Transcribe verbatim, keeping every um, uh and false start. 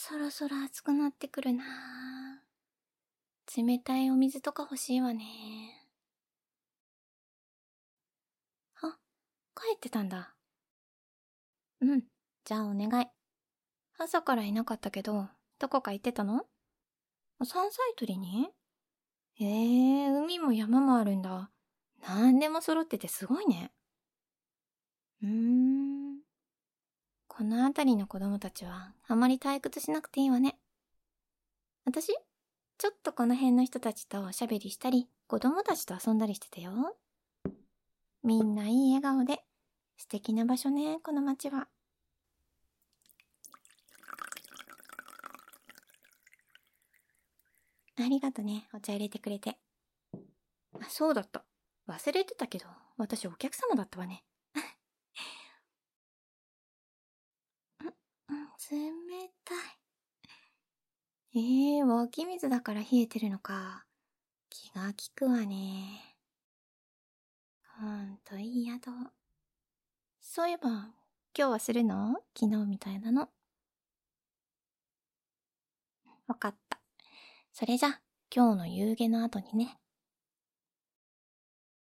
そろそろ暑くなってくるな。冷たいお水とか欲しいわね。あ、帰ってたんだ。うん、じゃあお願い。朝からいなかったけど、どこか行ってたの？山菜採りに？へえ、海も山もあるんだ。なんでも揃っててすごいね。うーん。この辺りの子供たちはあまり退屈しなくていいわね。私ちょっとこの辺の人たちとおしゃべりしたり、子供たちと遊んだりしてたよ。みんないい笑顔で、素敵な場所ね、この街は。ありがとね、お茶入れてくれて。あ、そうだった。忘れてたけど、私お客様だったわね。ん、冷たい。ええー、湧き水だから冷えてるのか。気が利くわね。ほんといい宿。そういえば、今日はするの？昨日みたいなの。わかった。それじゃ、今日の夕げの後にね。